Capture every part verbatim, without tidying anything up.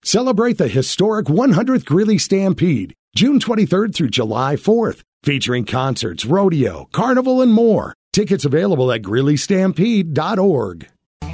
Celebrate the historic one hundredth Greeley Stampede, June twenty-third through July fourth, featuring concerts, rodeo, carnival, and more. Tickets available at greeley stampede dot org.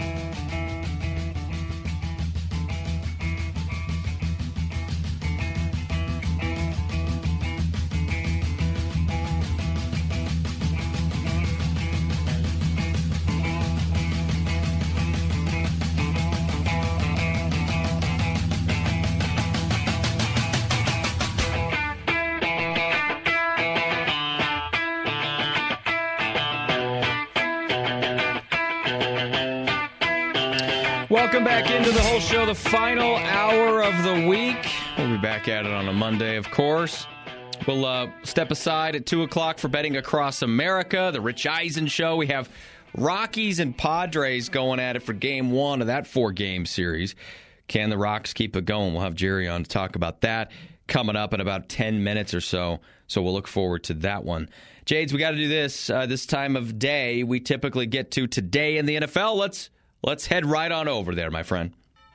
Welcome back into the whole show, the final hour of the week. We'll be back at it on a Monday, of course. We'll uh, step aside at two o'clock for Betting Across America, the Rich Eisen Show. We have Rockies and Padres going at it for game one of that four-game series. Can the Rocks keep it going? We'll have Jerry on to talk about that coming up in about ten minutes or so. So we'll look forward to that one. Jades, we got to do this uh, this time of day. We typically get to today in the N F L. Let's Let's head right on over there, my friend.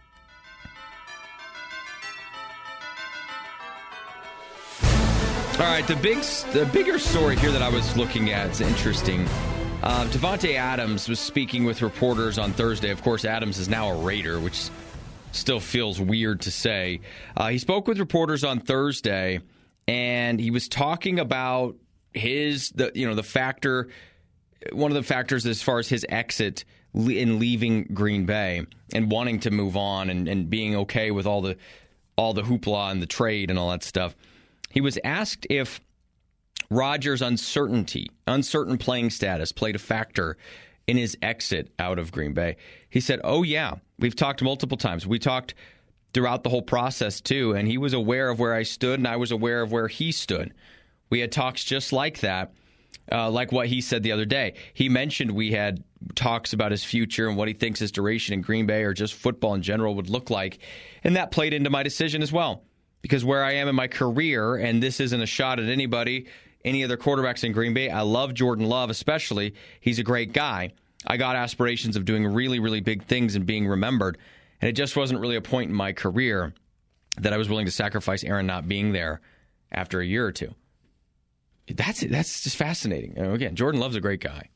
All right, the big, the bigger story here that I was looking at is interesting. Uh, Davante Adams was speaking with reporters on Thursday. Of course, Adams is now a Raider, which still feels weird to say. Uh, he spoke with reporters on Thursday, and he was talking about his, the you know, the factor, one of the factors as far as his exit in leaving Green Bay and wanting to move on and, and being okay with all the all the hoopla and the trade and all that stuff. He was asked if Rodgers' uncertainty, uncertain playing status played a factor in his exit out of Green Bay. He said, oh, yeah, we've talked multiple times. We talked throughout the whole process, too, and he was aware of where I stood, and I was aware of where he stood. We had talks just like that. Uh, like what he said the other day. He mentioned we had talks about his future and what he thinks his duration in Green Bay or just football in general would look like. And that played into my decision as well. Because where I am in my career, and this isn't a shot at anybody, any other quarterbacks in Green Bay, I love Jordan Love especially. He's a great guy. I got aspirations of doing really, really big things and being remembered. And it just wasn't really a point in my career that I was willing to sacrifice Aaron not being there after a year or two. That's that's just fascinating. Again, Jordan Love's a great guy.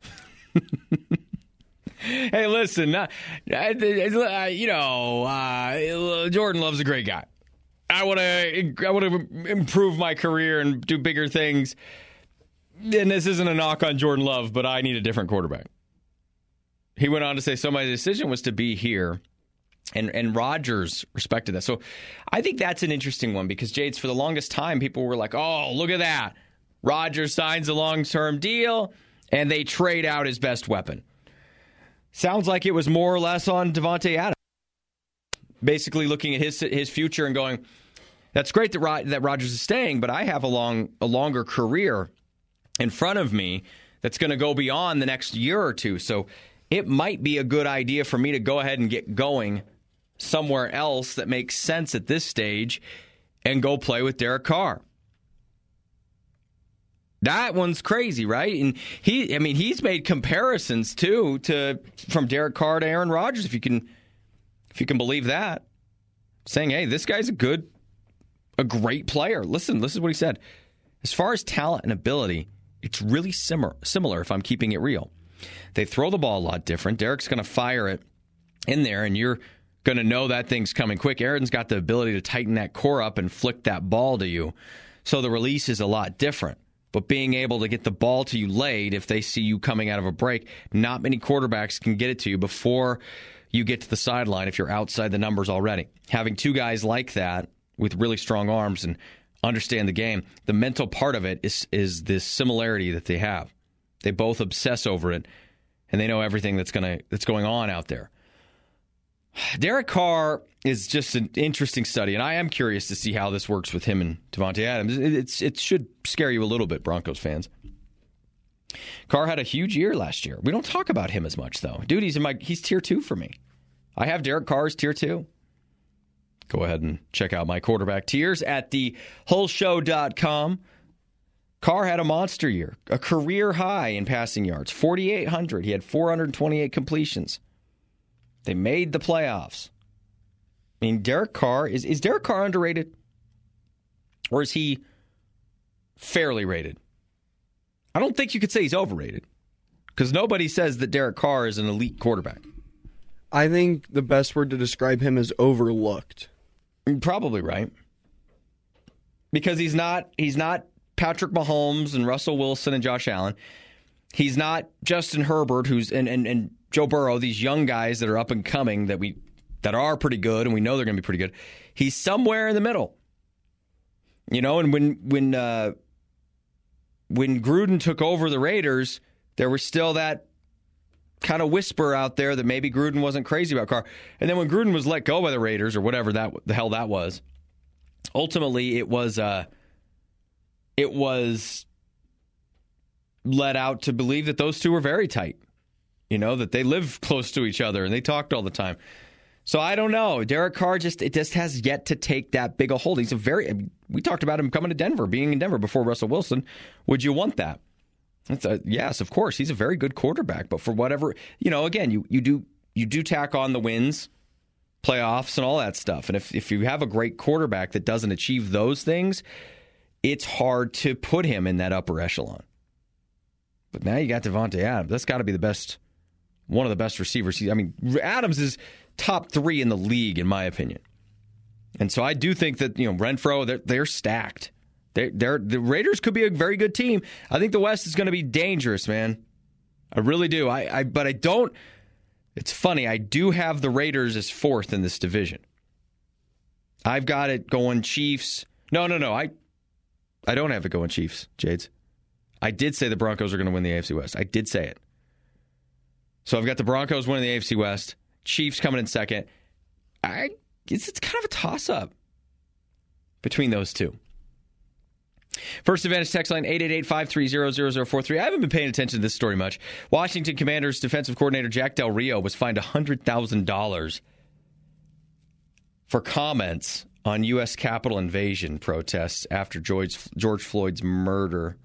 Hey, listen, uh, uh, you know, uh, Jordan Love's a great guy. I want to I want to improve my career and do bigger things. And this isn't a knock on Jordan Love, but I need a different quarterback. He went on to say, so my decision was to be here. And and Rodgers respected that. So I think that's an interesting one because, Jades, for the longest time, people were like, oh, look at that. Rodgers signs a long-term deal, and they trade out his best weapon. Sounds like it was more or less on Davante Adams. Basically looking at his his future and going, that's great that Rod, that Rodgers is staying, but I have a long a longer career in front of me that's going to go beyond the next year or two. So it might be a good idea for me to go ahead and get going somewhere else that makes sense at this stage and go play with Derek Carr. That one's crazy, right? And he, I mean, he's made comparisons too to from Derek Carr to Aaron Rodgers, if you can, if you can believe that. Saying, hey, this guy's a good, a great player. Listen, this is what he said. As far as talent and ability, it's really similar. Similar, if I'm keeping it real. They throw the ball a lot different. Derek's going to fire it in there, and you're going to know that thing's coming quick. Aaron's got the ability to tighten that core up and flick that ball to you, so the release is a lot different. But being able to get the ball to you late if they see you coming out of a break, not many quarterbacks can get it to you before you get to the sideline if you're outside the numbers already. Having two guys like that with really strong arms and understand the game, the mental part of it is is this similarity that they have. They both obsess over it, and they know everything that's gonna that's going on out there. Derek Carr is just an interesting study, and I am curious to see how this works with him and Davante Adams. It, it's, it should scare you a little bit, Broncos fans. Carr had a huge year last year. We don't talk about him as much, though. Dude, he's in my he's tier two for me. I have Derek Carr as tier two. Go ahead and check out my quarterback tiers at the whole show dot com. Carr had a monster year, a career high in passing yards, forty-eight hundred. He had four hundred twenty-eight completions. They made the playoffs. I mean, Derek Carr, is, is Derek Carr underrated? Or is he fairly rated? I don't think you could say he's overrated because nobody says that Derek Carr is an elite quarterback. I think the best word to describe him is overlooked. You're probably right. Because he's not he's not Patrick Mahomes and Russell Wilson and Josh Allen. He's not Justin Herbert who's and, and, and Joe Burrow, these young guys that are up and coming that we that are pretty good and we know they're going to be pretty good. He's somewhere in the middle. You know, and when when uh, when Gruden took over the Raiders, there was still that kind of whisper out there that maybe Gruden wasn't crazy about Carr. And then when Gruden was let go by the Raiders or whatever that the hell that was, ultimately it was uh, it was let out to believe that those two were very tight. You know, that they live close to each other and they talked all the time. So I don't know. Derek Carr just it just has yet to take that big a hold. He's a very. I mean, we talked about him coming to Denver, being in Denver before Russell Wilson. Would you want that? That's a, yes, of course. He's a very good quarterback, but for whatever you know, again, you you do you do tack on the wins, playoffs, and all that stuff. And if if you have a great quarterback that doesn't achieve those things, it's hard to put him in that upper echelon. But now you got Davante Adams. That's got to be the best, one of the best receivers. I mean, Adams is top three in the league, in my opinion. And so I do think that, you know, Renfro, they're, they're stacked. They're, they're, the Raiders could be a very good team. I think the West is going to be dangerous, man. I really do. I, I But I don't, it's funny, I do have the Raiders as fourth in this division. I've got it going Chiefs. No, no, no. I, I don't have it going Chiefs, Jades. I did say the Broncos are going to win the A F C West. I did say it. So I've got the Broncos winning the A F C West. Chiefs coming in second. I it's, it's kind of a toss-up between those two. First Advantage text line eight eight eight, five three zero, zero zero four three. I haven't been paying attention to this story much. Washington Commanders defensive coordinator Jack Del Rio was fined one hundred thousand dollars for comments on U S Capitol invasion protests after George, George Floyd's murder.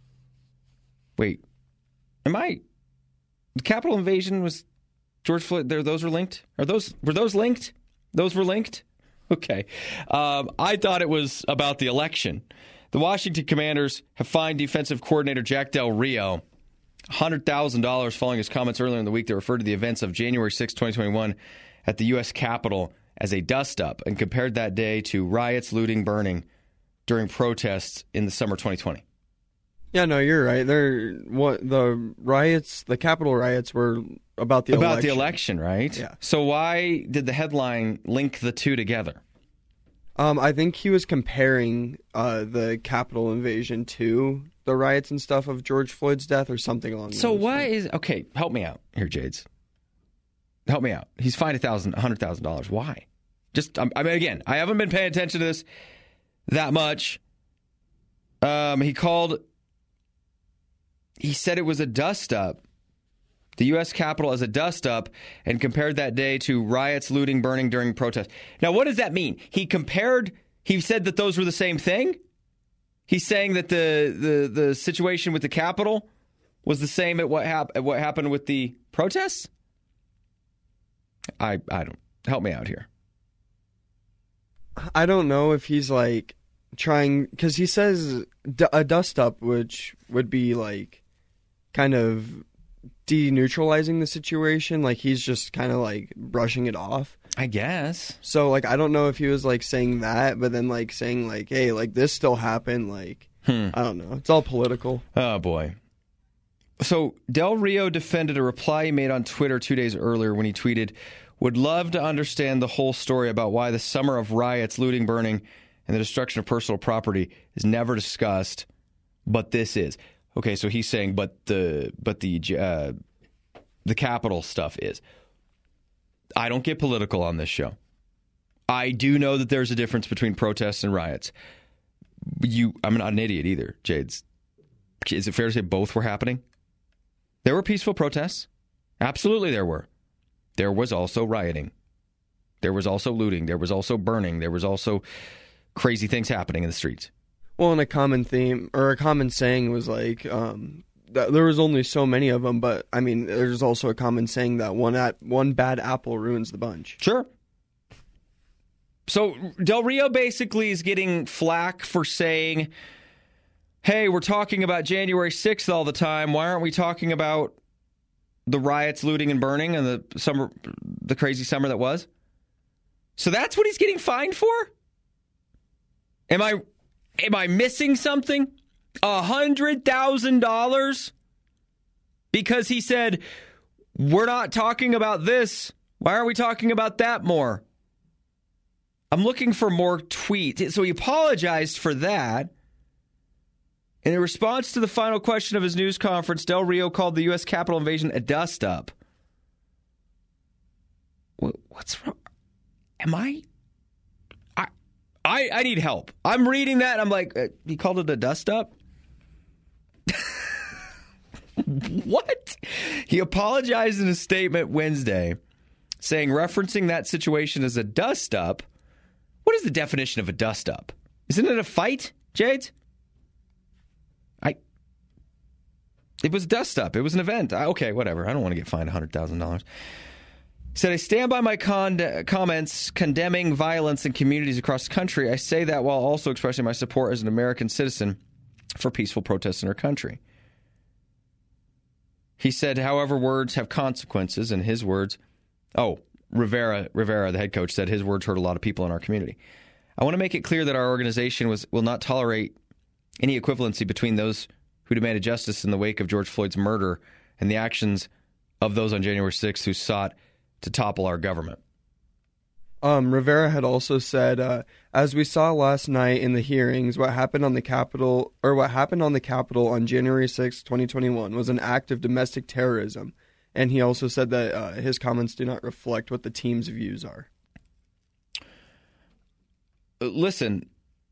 Wait, am I... The Capitol invasion was George Floyd. There, those were linked. Are those were those linked? Those were linked. Okay, um, I thought it was about the election. The Washington Commanders have fined defensive coordinator Jack Del Rio one hundred thousand dollars following his comments earlier in the week that referred to the events of January sixth, twenty twenty-one, at the U S Capitol as a dust-up and compared that day to riots, looting, burning during protests in the summer twenty twenty. Yeah, no, you're right. They're what the riots, the Capitol riots were about the about election. the election, right? Yeah. So why did the headline link the two together? Um, I think he was comparing uh, the Capitol invasion to the riots and stuff of George Floyd's death or something along those lines. So why is okay? Help me out here, Jades. Help me out. He's fined a thousand, a hundred thousand dollars. Why? Just I mean, again, I haven't been paying attention to this that much. Um, he called. He said it was a dust-up, the U S Capitol as a dust-up, and compared that day to riots, looting, burning during protests. Now, what does that mean? He compared, he said that those were the same thing? He's saying that the the, the situation with the Capitol was the same at what, hap- at what happened with the protests? I I don't, help me out here. I don't know if he's like trying, because he says d- a dust-up, which would be like kind of deneutralizing the situation, like he's just kind of like brushing it off, I guess. So like I don't know if he was like saying that, but then like saying like, hey, like this still happened, like hmm. I don't know, it's all political. Oh boy. So Del Rio defended a reply he made on Twitter two days earlier when he tweeted, would love to understand the whole story about why the summer of riots, looting, burning, and the destruction of personal property is never discussed, but this is. Okay, so he's saying, but the but the uh, the Capitol stuff is. I don't get political on this show. I do know that there's a difference between protests and riots. You, I'm not an idiot either, Jades. Is it fair to say both were happening? There were peaceful protests. Absolutely there were. There was also rioting. There was also looting. There was also burning. There was also crazy things happening in the streets. Well, and a common theme, or a common saying was like, um, th- there was only so many of them, but, I mean, there's also a common saying that one at, one bad apple ruins the bunch. Sure. So Del Rio basically is getting flack for saying, hey, we're talking about January sixth all the time. Why aren't we talking about the riots, looting, and burning and the summer, the crazy summer that was? So that's what he's getting fined for? Am I am I missing something? A hundred thousand dollars? Because he said, we're not talking about this. Why aren't we talking about that more? I'm looking for more tweets. So he apologized for that. In response to the final question of his news conference, Del Rio called the U S Capitol invasion a dust-up. What's wrong? Am I... I I, I need help. I'm reading that, and I'm like, uh, he called it a dust-up? What? He apologized in a statement Wednesday, saying referencing that situation as a dust-up. What is the definition of a dust-up? Isn't it a fight, Jade? I. It was dust-up. It was an event. I, okay, whatever. I don't want to get fined one hundred thousand dollars. He said, I stand by my con- comments condemning violence in communities across the country. I say that while also expressing my support as an American citizen for peaceful protests in our country. He said, however, words have consequences, and his words, oh, Rivera, Rivera, the head coach, said his words hurt a lot of people in our community. I want to make it clear that our organization was, will not tolerate any equivalency between those who demanded justice in the wake of George Floyd's murder and the actions of those on January sixth who sought to topple our government. Um, Rivera had also said, uh, as we saw last night in the hearings, what happened on the Capitol, or what happened on the Capitol on January sixth, twenty twenty-one, was an act of domestic terrorism. And he also said that uh, his comments do not reflect what the team's views are. Listen,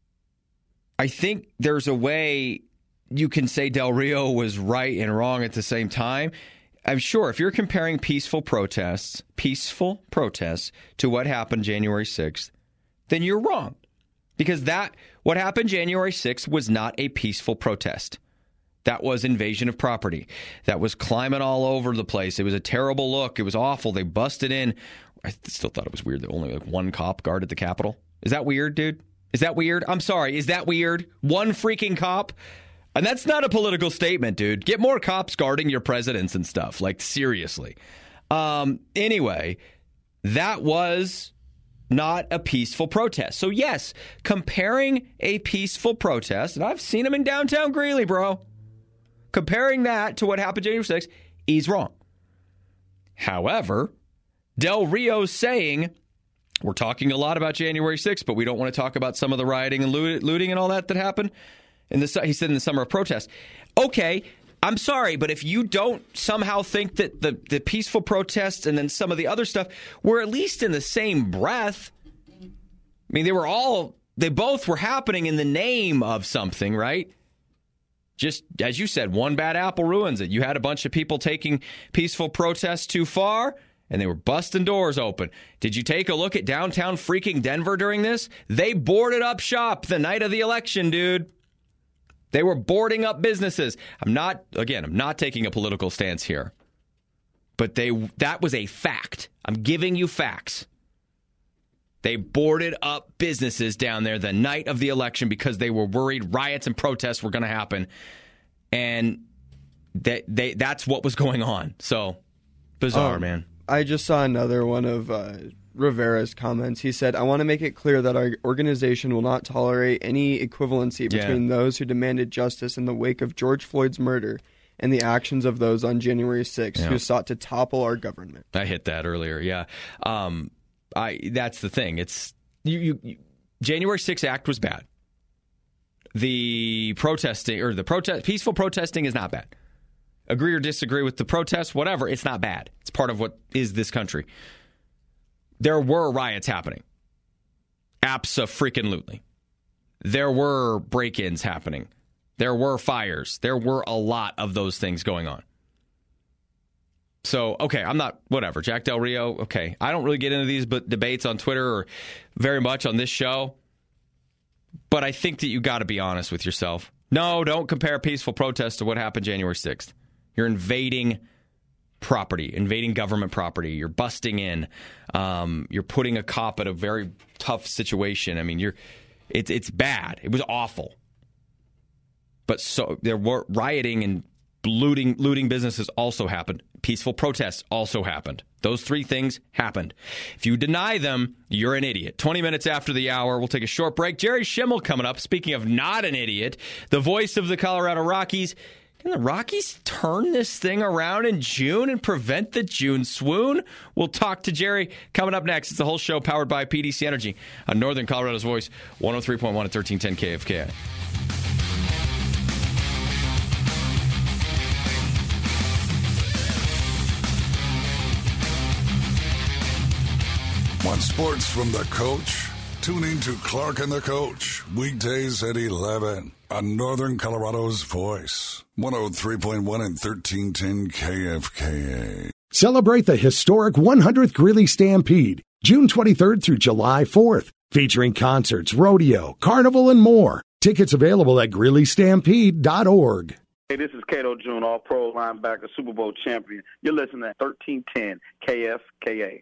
I think there's a way you can say Del Rio was right and wrong at the same time. I'm sure if you're comparing peaceful protests, peaceful protests to what happened January sixth, then you're wrong. Because that, what happened January sixth was not a peaceful protest. That was invasion of property. That was climbing all over the place. It was a terrible look. It was awful. They busted in. I still thought it was weird that only like one cop guarded the Capitol. Is that weird, dude? Is that weird? I'm sorry. Is that weird? One freaking cop? And that's not a political statement, dude. Get more cops guarding your presidents and stuff. Like, seriously. Um, anyway, that was not a peaceful protest. So, yes, comparing a peaceful protest, and I've seen them in downtown Greeley, bro. Comparing that to what happened January sixth, he's wrong. However, Del Rio's saying, we're talking a lot about January sixth, but we don't want to talk about some of the rioting and looting and all that that happened. In the, he said in the summer of protest. Okay, I'm sorry, but if you don't somehow think that the, the peaceful protests and then some of the other stuff were at least in the same breath, I mean, they were all, they both were happening in the name of something, right? Just, as you said, one bad apple ruins it. You had a bunch of people taking peaceful protests too far, and they were busting doors open. Did you take a look at downtown freaking Denver during this? They boarded up shop the night of the election, dude. They were boarding up businesses. I'm not, again, I'm not taking a political stance here. But they that was a fact. I'm giving you facts. They boarded up businesses down there the night of the election because they were worried riots and protests were going to happen. And that they that's what was going on. So, bizarre, um, man. I just saw another one of uh, Rivera's comments. He said, I want to make it clear that our organization will not tolerate any equivalency between yeah. those who demanded justice in the wake of George Floyd's murder and the actions of those on January sixth yeah. who sought to topple our government. I hit that earlier, yeah. Um, I that's the thing. It's you, you, you, January sixth act was bad. The protesting or the protest, peaceful protesting is not bad. Agree or disagree with the protest, whatever, it's not bad. It's part of what is this country. There were riots happening. Abso-freaking-lutely. There were break-ins happening. There were fires. There were a lot of those things going on. So, okay, I'm not, whatever. Jack Del Rio, okay. I don't really get into these but debates on Twitter or very much on this show. But I think that you got to be honest with yourself. No, don't compare peaceful protest to what happened January sixth. You're invading property, invading government property. You're busting in. Um, you're putting a cop at a very tough situation. I mean, you're it's it's bad. It was awful. But so there were rioting and looting looting businesses also happened. Peaceful protests also happened. Those three things happened. If you deny them, you're an idiot. twenty minutes after the hour, we'll take a short break. Jerry Schimmel coming up. Speaking of not an idiot, the voice of the Colorado Rockies. Can the Rockies turn this thing around in June and prevent the June swoon? We'll talk to Jerry coming up next. It's the whole show powered by P D C Energy on Northern Colorado's Voice, one oh three point one at thirteen ten K F K I. Want sports from the coach? Tune in to Clark and the Coach, weekdays at eleven on Northern Colorado's Voice, one oh three point one and thirteen ten K F K A. Celebrate the historic one hundredth Greeley Stampede, June twenty-third through July fourth, featuring concerts, rodeo, carnival, and more. Tickets available at greeley stampede dot org. Hey, this is Cato June, all-pro linebacker, Super Bowl champion. You're listening to thirteen ten K F K A.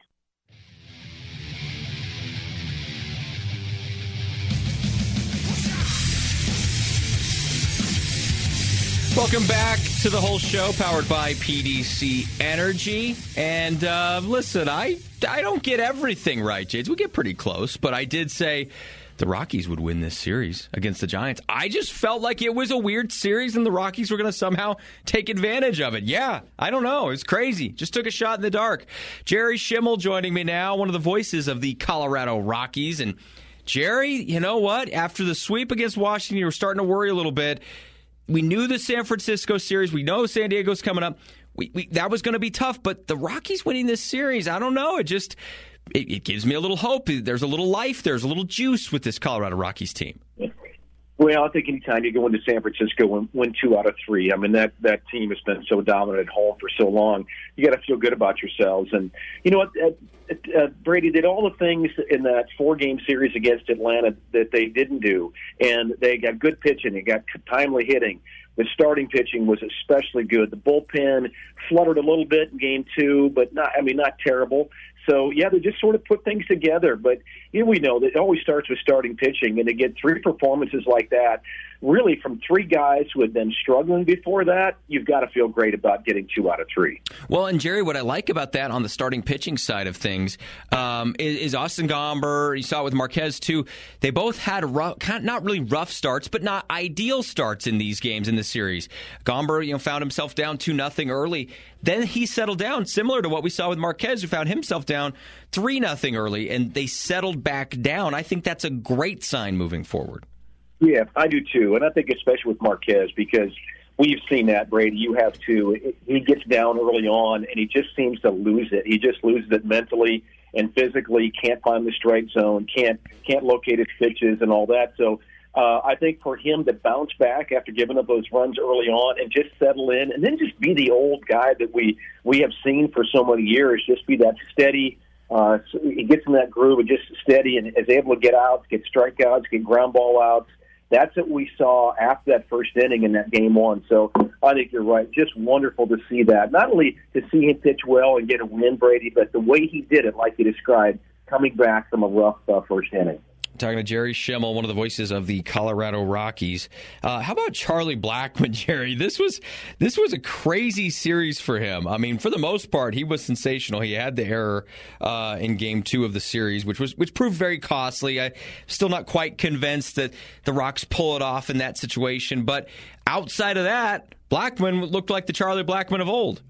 Welcome back to the whole show, powered by P D C Energy. And uh, listen, I I don't get everything right, Jades. We get pretty close, but I did say the Rockies would win this series against the Giants. I just felt like it was a weird series, and the Rockies were going to somehow take advantage of it. Yeah, I don't know. It's crazy. Just took a shot in the dark. Jerry Schimmel joining me now, one of the voices of the Colorado Rockies. And Jerry, you know what? After the sweep against Washington, you were starting to worry a little bit. We knew the San Francisco series. We know San Diego's coming up. We, we that was going to be tough, but the Rockies winning this series, I don't know. It just it, it gives me a little hope. There's a little life. There's a little juice with this Colorado Rockies team. Well, I think anytime you go into San Francisco and win two out of three, I mean, that, that team has been so dominant at home for so long. You got to feel good about yourselves. And, you know what, uh, uh, Brady did all the things in that four-game series against Atlanta that they didn't do. And they got good pitching. They got timely hitting. The starting pitching was especially good. The bullpen fluttered a little bit in game two, but not, I mean, not terrible. So, yeah, they just sort of put things together. But you know, we know that it always starts with starting pitching, and to get three performances like that, really from three guys who had been struggling before that, you've got to feel great about getting two out of three. Well, and Jerry, what I like about that on the starting pitching side of things um, is, is Austin Gomber. You saw it with Marquez, too. They both had rough, not really rough starts, but not ideal starts in these games in the series. Gomber, you know, found himself down two nothing early. Then he settled down, similar to what we saw with Marquez, who found himself down three nothing early, and they settled back down. I think that's a great sign moving forward. Yeah, I do too, and I think especially with Marquez, because we've seen that, Brady. You have to. He gets down early on, and he just seems to lose it. He just loses it mentally and physically. Can't find the strike zone. Can't can't locate his pitches and all that. So uh, I think for him to bounce back after giving up those runs early on and just settle in, and then just be the old guy that we we have seen for so many years. Just be that steady. Uh, so he gets in that groove and just steady, and is able to get outs, get strikeouts, get ground ball outs. That's what we saw after that first inning in that game one. So I think you're right. Just wonderful to see that. Not only to see him pitch well and get a win, Brady, but the way he did it, like you described, coming back from a rough uh, first inning. Talking to Jerry Schimmel, one of the voices of the Colorado Rockies. Uh, how about Charlie Blackmon, Jerry? This was this was a crazy series for him. I mean, for the most part, he was sensational. He had the error uh, in Game Two of the series, which was which proved very costly. I'm still not quite convinced that the Rocks pull it off in that situation. But outside of that, Blackmon looked like the Charlie Blackmon of old.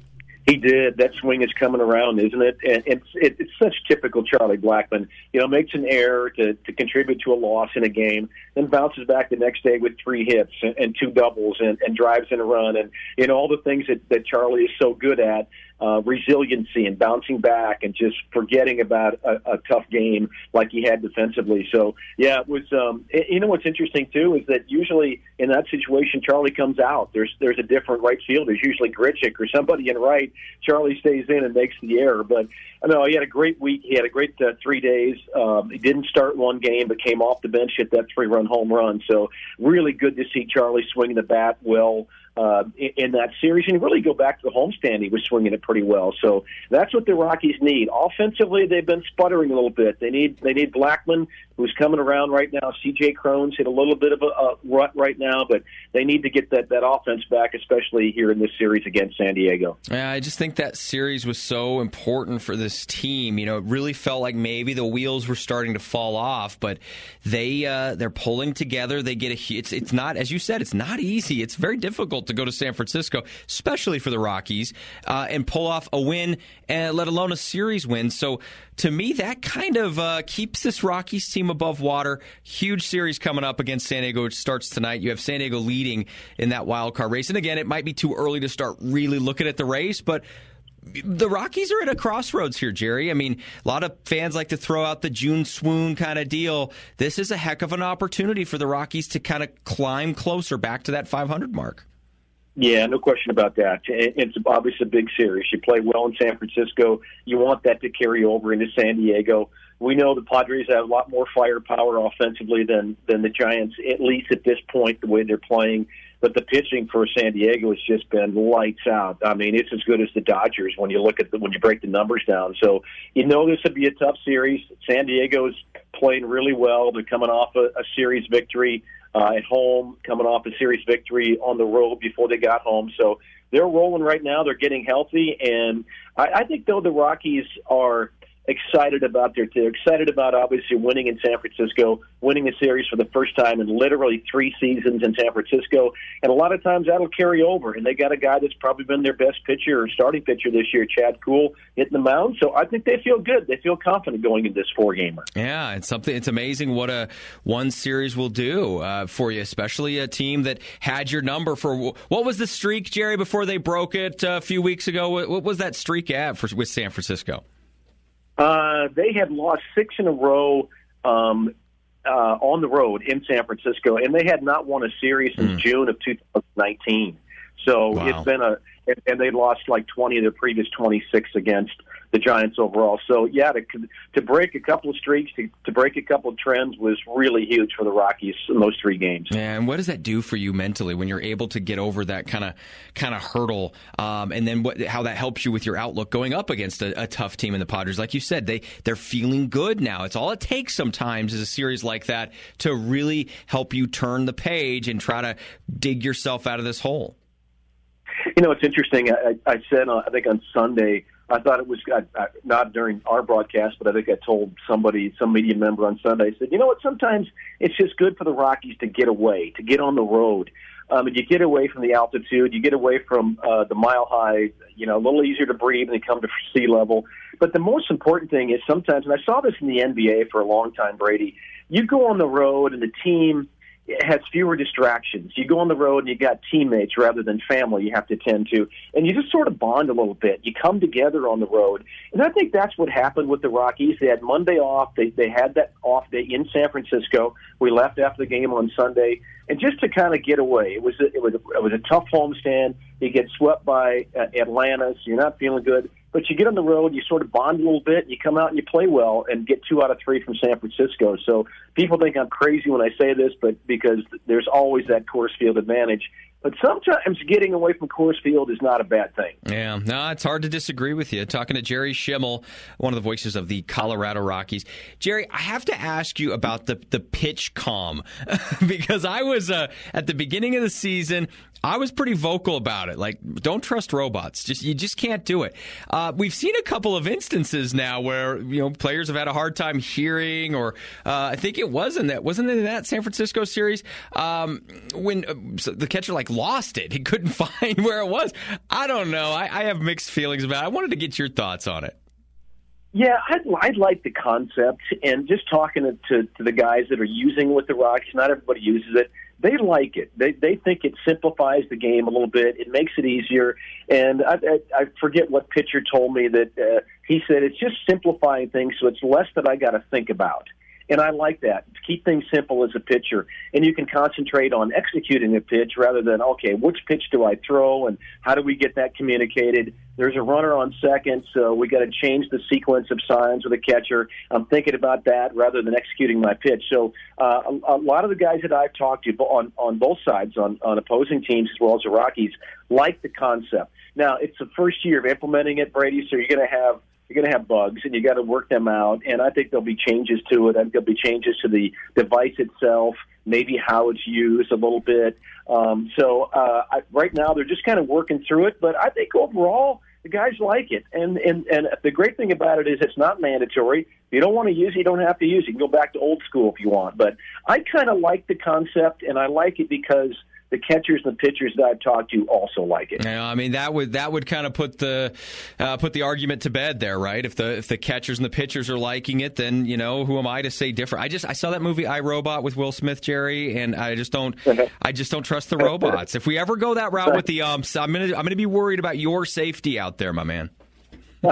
He did. That swing is coming around, isn't it? And it's it's such typical Charlie Blackmon. You know, makes an error to, to contribute to a loss in a game, then bounces back the next day with three hits and, and two doubles and, and drives in a run. And, you know, all the things that, that Charlie is so good at, uh, resiliency and bouncing back and just forgetting about a, a tough game like he had defensively. So, yeah, it was um, – you know what's interesting, too, is that usually in that situation, Charlie comes out. There's there's a different right fielder. There's usually Grichuk or somebody in right. Charlie stays in and makes the error. But, no, he had a great week. He had a great uh, three days. Um, he didn't start one game but came off the bench, hit that three-run home run. So really good to see Charlie swing the bat well. uh, in, in that series. And really go back to the homestand, he was swinging it pretty well. So that's what the Rockies need. Offensively, they've been sputtering a little bit. They need they need Blackmon, who's coming around right now. C J Cron's hit a little bit of a, a rut right now, but they need to get that, that offense back, especially here in this series against San Diego. Yeah, I just think that series was so important for this team. You know, it really felt like maybe the wheels were starting to fall off, but they uh, they're pulling together. They get a it's it's not, as you said, it's not easy. It's very difficult to go to San Francisco, especially for the Rockies, uh, and pull off a win, and let alone a series win. So to me, that kind of uh, keeps this Rockies team above water. Huge series coming up against San Diego, which starts tonight. You have San Diego leading in that wild card race. And again, it might be too early to start really looking at the race, but the Rockies are at a crossroads here, Jerry. I mean, a lot of fans like to throw out the June swoon kind of deal. This is a heck of an opportunity for the Rockies to kind of climb closer back to that five hundred mark. Yeah, no question about that. It's obviously a big series. You play well in San Francisco. You want that to carry over into San Diego. We know the Padres have a lot more firepower offensively than, than the Giants, at least at this point, the way they're playing. But the pitching for San Diego has just been lights out. I mean, it's as good as the Dodgers when you look at the, when you break the numbers down. So you know this would be a tough series. San Diego's playing really well. They're coming off a, a series victory uh, at home, coming off a series victory on the road before they got home. So they're rolling right now. They're getting healthy, and I, I think though the Rockies are excited about their they're excited about obviously winning in San Francisco, winning the series for the first time in literally three seasons in San Francisco, and a lot of times that'll carry over. And they got a guy that's probably been their best pitcher or starting pitcher this year, Chad Kuhl, hitting the mound. So I think they feel good. They feel confident going into this four gamer. Yeah, it's something. It's amazing what a one series will do uh, for you, especially a team that had your number for what was the streak, Jerry, before they broke it uh, a few weeks ago. What, what was that streak at for with San Francisco? Uh, they had lost six in a row um, uh, on the road in San Francisco, and they had not won a series since mm. June of two thousand nineteen. So wow. it's been a, and they lost like twenty of their previous twenty-six against the Giants overall. So yeah, to to break a couple of streaks, to, to break a couple of trends was really huge for the Rockies in those three games. Yeah, and what does that do for you mentally when you're able to get over that kind of kind of hurdle, um, and then what, how that helps you with your outlook going up against a, a tough team in the Padres? Like you said, they they're feeling good now. It's all it takes sometimes is a series like that to really help you turn the page and try to dig yourself out of this hole. You know, it's interesting. I, I said, uh, I think on Sunday, I thought it was I, I, not during our broadcast, but I think I told somebody, some media member on Sunday, I said, you know what, sometimes it's just good for the Rockies to get away, to get on the road. Um, and you get away from the altitude, you get away from uh, the mile high, you know, a little easier to breathe when you come to sea level. But the most important thing is sometimes, and I saw this in the N B A for a long time, Brady, you go on the road and the team has fewer distractions. You go on the road and you got teammates rather than family you have to tend to, and you just sort of bond a little bit. You come together on the road, and I think that's what happened with the Rockies. They had Monday off. They they had that off day in San Francisco. We left after the game on Sunday, and just to kind of get away. It was a, it was a, it was a tough homestand. You get swept by uh, Atlanta, so you're not feeling good. But you get on the road, you sort of bond a little bit, and you come out and you play well and get two out of three from San Francisco. So people think I'm crazy when I say this, but because there's always that Coors Field advantage. But sometimes getting away from Coors Field is not a bad thing. Yeah, no, it's hard to disagree with you. Talking to Jerry Schimmel, one of the voices of the Colorado Rockies. Jerry, I have to ask you about the, the pitch calm because I was, uh, at the beginning of the season, I was pretty vocal about it. Like, don't trust robots. Just you just can't do it. Uh, we've seen a couple of instances now where you know players have had a hard time hearing, or uh, I think it was in that wasn't it in that San Francisco series um, when uh, so the catcher like lost it. He couldn't find where it was. I don't know. I, I have mixed feelings about it. I wanted to get your thoughts on it. Yeah, I'd, I'd like the concept, and just talking to, to, to the guys that are using it with the Rockies, not everybody uses it. They like it. They they think it simplifies the game a little bit. It makes it easier. And I, I, I forget what pitcher told me that uh, he said it's just simplifying things, so it's less that I got to think about. And I like that. Keep things simple as a pitcher, and you can concentrate on executing a pitch rather than, okay, which pitch do I throw and how do we get that communicated? There's a runner on second, so we got to change the sequence of signs with a catcher. I'm thinking about that rather than executing my pitch. So uh, a, a lot of the guys that I've talked to on, on both sides, on, on opposing teams as well as the Rockies, like the concept. Now, it's the first year of implementing it, Brady, so you're going to have You're going to have bugs, and you got to work them out. And I think there'll be changes to it. I think there'll be changes to the device itself, maybe how it's used a little bit. Um, so uh, I, right now, they're just kind of working through it. But I think overall, the guys like it. And, and, and the great thing about it is it's not mandatory. If you don't want to use it, you don't have to use it. You can go back to old school if you want. But I kind of like the concept, and I like it because the catchers and the pitchers that I've talked to also like it. Yeah, I mean that would that would kind of put the uh, put the argument to bed there, right? If the if the catchers and the pitchers are liking it, then you know who am I to say different? I just I saw that movie I, Robot with Will Smith, Jerry, and I just don't I just don't trust the robots. If we ever go that route with the umps, I'm gonna I'm gonna be worried about your safety out there, my man. Well,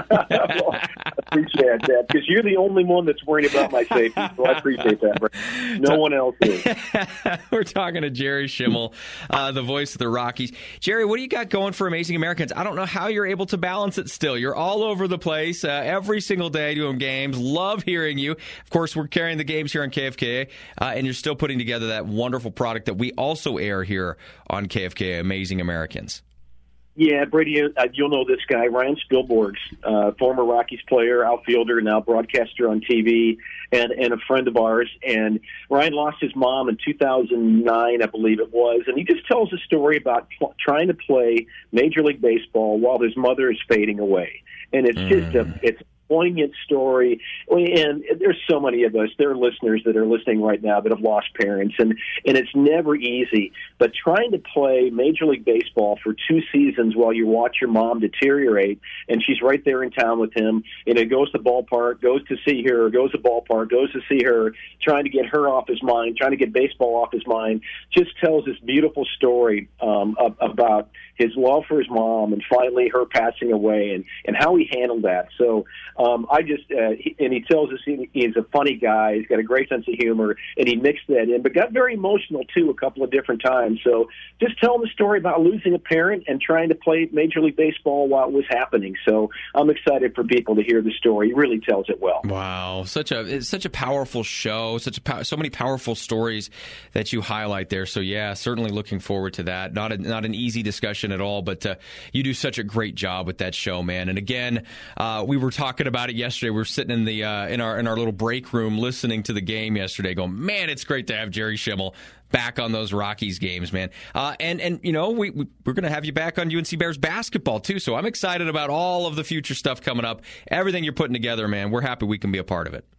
I appreciate that because you're the only one that's worried about my safety, so I appreciate that. No one else is. We're talking to Jerry Schimmel, uh, the voice of the Rockies. Jerry, what do you got going for Amazing Americans? I don't know how you're able to balance it still. You're all over the place uh, every single day doing games. Love hearing you. Of course, we're carrying the games here on K F K A, uh, and you're still putting together that wonderful product that we also air here on K F K A, Amazing Americans. Yeah, Brady, uh, you'll know this guy, Ryan Spielborgs, uh, former Rockies player, outfielder, now broadcaster on T V, and, and a friend of ours. And Ryan lost his mom in two thousand nine, I believe it was, and he just tells a story about pl- trying to play Major League Baseball while his mother is fading away. And it's mm. just a it's poignant story, and there's so many of us. There are listeners that are listening right now that have lost parents, and, and it's never easy. But trying to play Major League Baseball for two seasons while you watch your mom deteriorate, and she's right there in town with him, and it goes to the ballpark, goes to see her, goes to the ballpark, goes to see her, trying to get her off his mind, trying to get baseball off his mind, just tells this beautiful story um, about his love for his mom and finally her passing away and, and how he handled that. So um, I just, uh, he, and he tells us he, he's a funny guy, he's got a great sense of humor, and he mixed that in, but got very emotional too a couple of different times. So just telling the story about losing a parent and trying to play Major League Baseball while it was happening. So I'm excited for people to hear the story. He really tells it well. Wow. Such a, it's such a powerful show, such a, so many powerful stories that you highlight there. So yeah, certainly looking forward to that. Not a, not an easy discussion at all, but uh, you do such a great job with that show, man. And again, uh, we were talking about it yesterday. We were sitting in the uh, in our in our little break room listening to the game yesterday, going, man, it's great to have Jerry Schimmel back on those Rockies games, man. Uh, and and you know we, we we're going to have you back on U N C Bears basketball too. So I'm excited about all of the future stuff coming up. Everything you're putting together, man. We're happy we can be a part of it.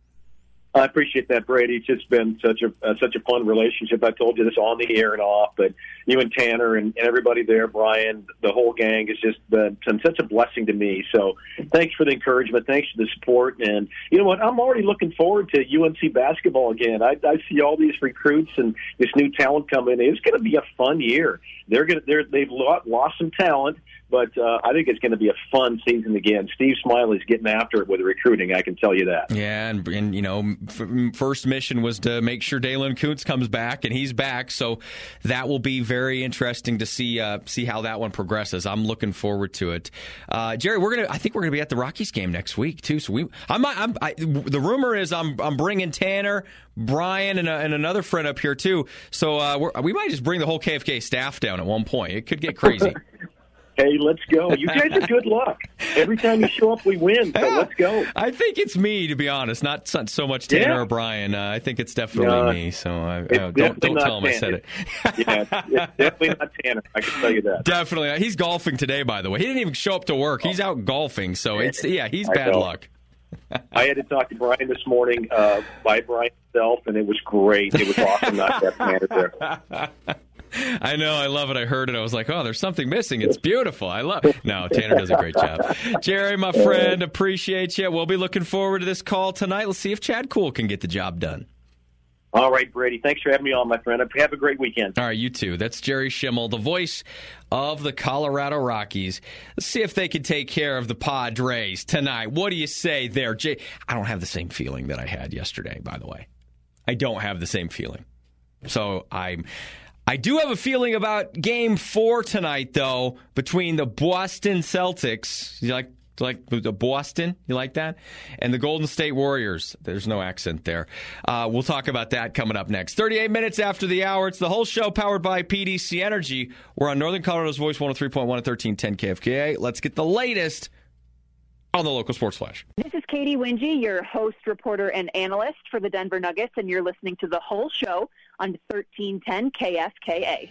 I appreciate that, Brady. It's just been such a uh, such a fun relationship. I told you this on the air and off, but you and Tanner and, and everybody there, Brian, the whole gang, has just been, been such a blessing to me. So thanks for the encouragement. Thanks for the support. And you know what? I'm already looking forward to U N C basketball again. I, I see all these recruits and this new talent coming in. It's going to be a fun year. They're going to they're, they've lost some talent. But uh, I think it's going to be a fun season again. Steve Smiley's getting after it with recruiting, I can tell you that. Yeah, and, and you know, f- first mission was to make sure Dalen Koontz comes back, and he's back. So that will be very interesting to see uh, see how that one progresses. I'm looking forward to it. Uh, Jerry, we're gonna. I think we're gonna be at the Rockies game next week too. So we, I'm, I'm I, the rumor is I'm I'm bringing Tanner, Brian, and, a, and another friend up here too. So uh, we're, we might just bring the whole K F K staff down at one point. It could get crazy. Hey, let's go. You guys are good luck. Every time you show up, we win, so let's go. I think it's me, to be honest, not so much Tanner yeah. or Brian. Uh, I think it's definitely uh, me, so I, uh, don't, don't tell him I said it. Yeah, it's definitely not Tanner, I can tell you that. Definitely. He's golfing today, by the way. He didn't even show up to work. He's out golfing, so it's yeah, he's bad luck. I had to talk to Brian this morning uh, by Brian himself, and it was great. It was awesome not to have Tanner there. I know. I love it. I heard it. I was like, oh, there's something missing. It's beautiful. I love it. No, Tanner does a great job. Jerry, my friend, appreciate you. We'll be looking forward to this call tonight. Let's see if Chad Kuhl can get the job done. All right, Brady. Thanks for having me on, my friend. Have a great weekend. All right, you too. That's Jerry Schimmel, the voice of the Colorado Rockies. Let's see if they can take care of the Padres tonight. What do you say there, Jay? I don't have the same feeling that I had yesterday, by the way. I don't have the same feeling. So I'm, I do have a feeling about Game Four tonight, though, between the Boston Celtics. You like, like the Boston? You like that? And the Golden State Warriors. There's no accent there. Uh, we'll talk about that coming up next. thirty-eight minutes after the hour. It's the whole show powered by P D C Energy. We're on Northern Colorado's Voice one oh three point one and thirteen ten K F K A. Let's get the latest on the local sports flash. This is Katie Wingy, your host, reporter, and analyst for the Denver Nuggets, and you're listening to the whole show on thirteen ten K F K A.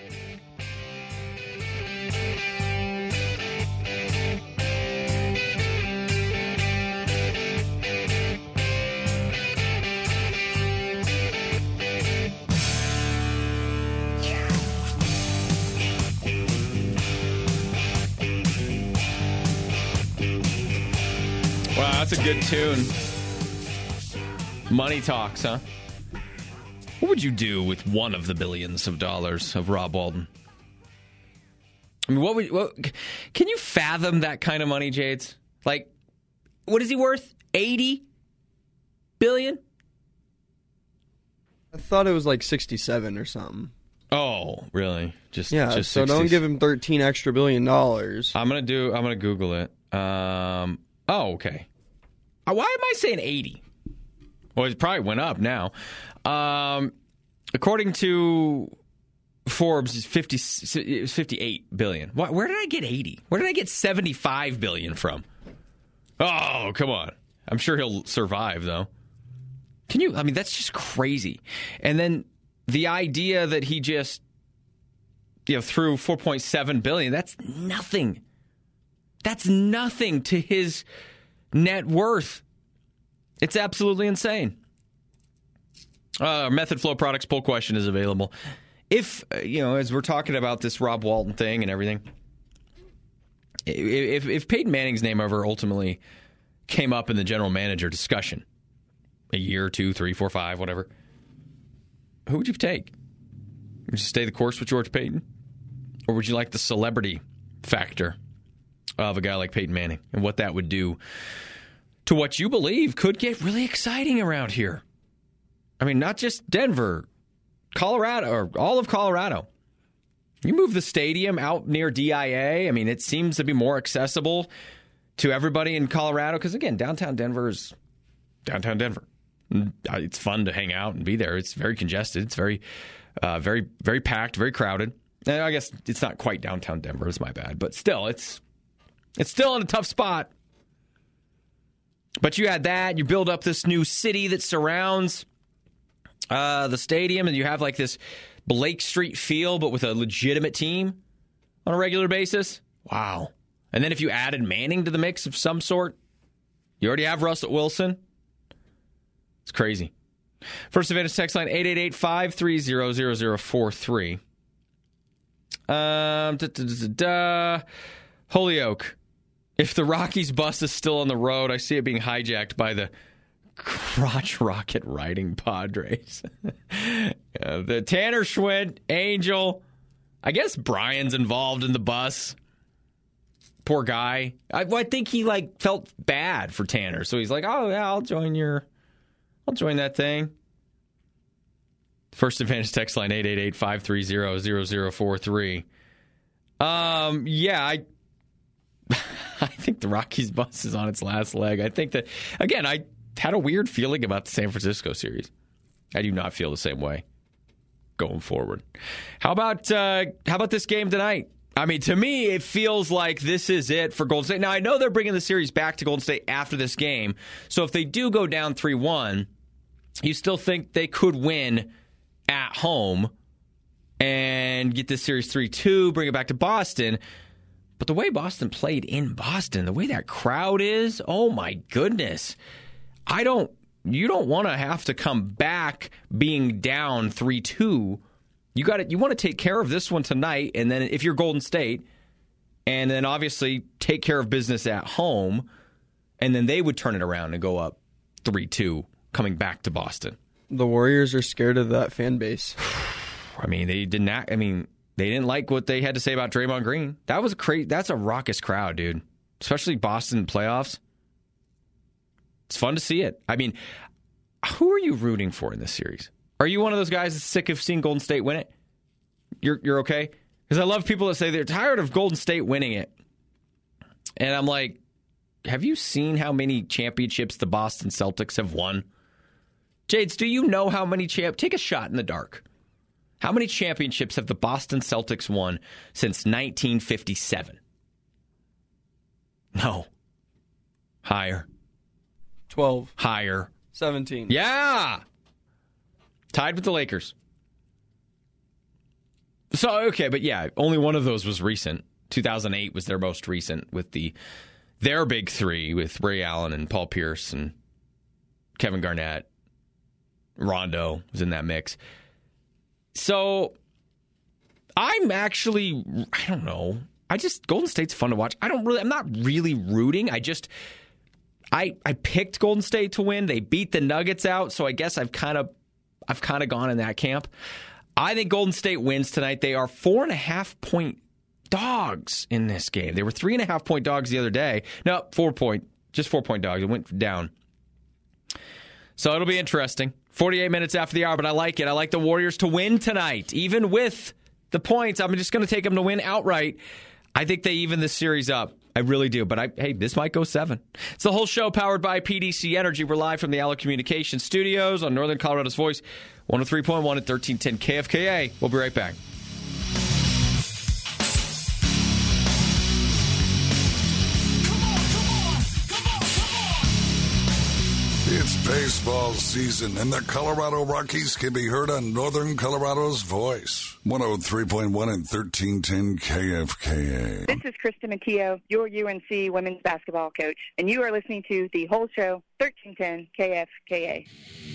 Wow, that's a good tune. Money talks, huh? What would you do with one of the billions of dollars of Rob Walton? I mean, what would what, can you fathom that kind of money, Jades? Like, what is he worth? eighty billion? I thought it was like sixty-seven or something. Oh, really? Just yeah. Just so sixty. Don't give him thirteen extra billion dollars. I'm gonna do. I'm gonna Google it. Um. Oh, okay. Uh, why am I saying eighty? Well, it probably went up now. Um, according to Forbes, it's fifty. It was fifty-eight billion. Why, where did I get eighty? Where did I get seventy-five billion from? Oh, come on. I'm sure he'll survive, though. Can you? I mean, that's just crazy. And then the idea that he just, you know, threw four point seven billion. That's nothing. That's nothing to his net worth. It's absolutely insane. Uh, Method Flow Products poll question is available. If, you know, as we're talking about this Rob Walton thing and everything, if, if Peyton Manning's name ever ultimately came up in the general manager discussion, a year, two, three, four, five, whatever, who would you take? Would you stay the course with George Payton? Or would you like the celebrity factor of a guy like Peyton Manning and what that would do to what you believe could get really exciting around here? I mean, not just Denver, Colorado, or all of Colorado. You move the stadium out near D I A. I mean, it seems to be more accessible to everybody in Colorado because, again, downtown Denver is downtown Denver. It's fun to hang out and be there. It's very congested. It's very, uh, very, very packed, very crowded. And I guess it's not quite downtown Denver. It's my bad. But still, it's it's still in a tough spot. But you had that. You build up this new city that surrounds uh, the stadium, and you have like this Blake Street feel, but with a legitimate team on a regular basis. Wow. And then if you added Manning to the mix of some sort, you already have Russell Wilson. It's crazy. First Advantage text line eight eight eight, five three zero, zero zero four three. Um, da, da, da, da. Holyoke. If the Rockies bus is still on the road, I see it being hijacked by the crotch rocket riding Padres. uh, the Tanner Schwint, Angel. I guess Brian's involved in the bus. Poor guy. I, I think he like felt bad for Tanner, so he's like, "Oh yeah, I'll join your, I'll join that thing." First Advantage text line eight eight eight, five three zero, zero zero four three. Um, yeah, I. I think the Rockies bus is on its last leg. I think that, again, I had a weird feeling about the San Francisco series. I do not feel the same way going forward. How about uh, how about this game tonight? I mean, to me, it feels like this is it for Golden State. Now, I know they're bringing the series back to Golden State after this game. So if they do go down three one, you still think they could win at home and get this series three two, bring it back to Boston. But the way Boston played in Boston, the way that crowd is, oh my goodness. I don't, you don't want to have to come back being down three two. You got to, you want to take care of this one tonight, and then if you're Golden State, and then obviously take care of business at home, and then they would turn it around and go up three two coming back to Boston. The Warriors are scared of that fan base. I mean, they didn't act, I mean, they didn't like what they had to say about Draymond Green. That was a crazy. That's a raucous crowd, dude. Especially Boston playoffs. It's fun to see it. I mean, who are you rooting for in this series? Are you one of those guys that's sick of seeing Golden State win it? You're you're okay? Because I love people that say they're tired of Golden State winning it. And I'm like, have you seen how many championships the Boston Celtics have won? Jades, do you know how many champ? Take a shot in the dark. How many championships have the Boston Celtics won since nineteen fifty-seven? No. Higher. twelve. Higher. seventeen. Yeah. Tied with the Lakers. So, okay, but yeah, only one of those was recent. two thousand eight was their most recent with the their big three with Ray Allen and Paul Pierce and Kevin Garnett. Rondo was in that mix. So, I'm actually, I don't know. I just, Golden State's fun to watch. I don't really, I'm not really rooting. I just, I I picked Golden State to win. They beat the Nuggets out, so I guess I've kind of, I've kind of gone in that camp. I think Golden State wins tonight. They are four and a half point dogs in this game. They were three and a half point dogs the other day. No, four point, just four point dogs. It went down. So it'll be interesting. forty-eight minutes after the hour, but I like it. I like the Warriors to win tonight, even with the points. I'm just going to take them to win outright. I think they even this series up. I really do. But, I, hey, this might go seven. It's the whole show powered by P D C Energy. We're live from the Allen Communications Studios on Northern Colorado's Voice, one oh three point one at thirteen ten K F K A. We'll be right back. It's baseball season, and the Colorado Rockies can be heard on Northern Colorado's Voice, one oh three point one and thirteen ten K F K A. This is Krista McKeo, your U N C women's basketball coach, and you are listening to The Whole Show, thirteen ten K F K A.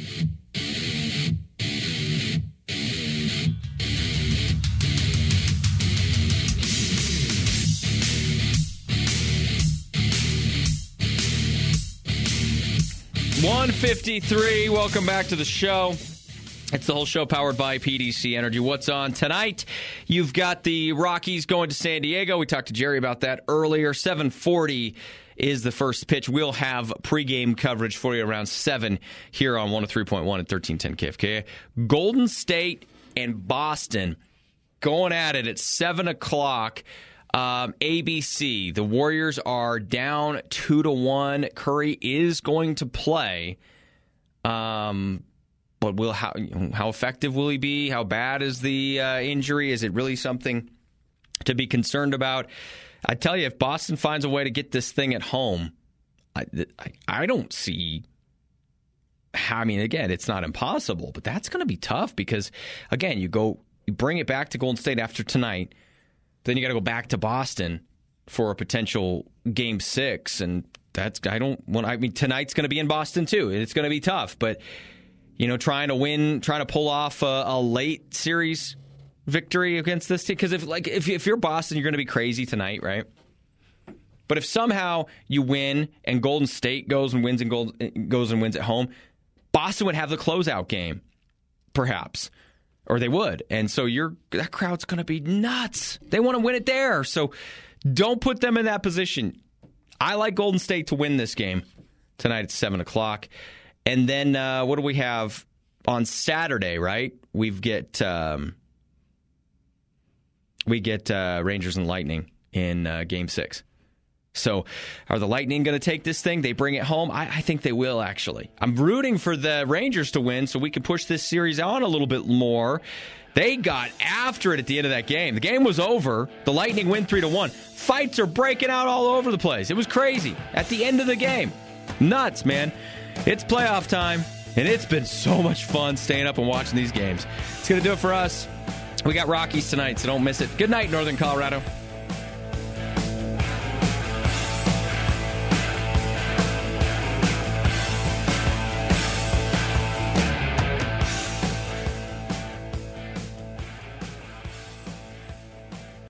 one fifty-three, welcome back to the show. It's the whole show powered by P D C Energy. What's on tonight? You've got the Rockies going to San Diego. We talked to Jerry about that earlier. seven forty is the first pitch. We'll have pregame coverage for you around seven here on one oh three point one and thirteen ten K F K A. Golden State and Boston going at it at seven o'clock. Um, A B C, the Warriors are down two to one. Curry is going to play. Um, but will how how effective will he be? How bad is the uh, injury? Is it really something to be concerned about? I tell you, if Boston finds a way to get this thing at home, I, I, I don't see how, I mean, again, it's not impossible, but that's going to be tough because, again, you go, you bring it back to Golden State after tonight. Then you got to go back to Boston for a potential game six, and that's I don't want. I mean, tonight's going to be in Boston too. It's going to be tough, but you know, trying to win, trying to pull off a, a late series victory against this team, because if like if if you're Boston, you're going to be crazy tonight, right? But if somehow you win and Golden State goes and wins and gold, goes and wins at home, Boston would have the closeout game, perhaps. Or they would. And so you're, that crowd's going to be nuts. They want to win it there. So don't put them in that position. I like Golden State to win this game tonight at seven o'clock. And then uh, what do we have on Saturday, right? We get um, we get uh, Rangers and Lightning in uh, Game six. So are the Lightning going to take this thing? They bring it home? I, I think they will, actually. I'm rooting for the Rangers to win so we can push this series on a little bit more. They got after it at the end of that game. The game was over. The Lightning win three to one. Fights are breaking out all over the place. It was crazy at the end of the game. Nuts, man. It's playoff time, and it's been so much fun staying up and watching these games. It's going to do it for us. We got Rockies tonight, so don't miss it. Good night, Northern Colorado.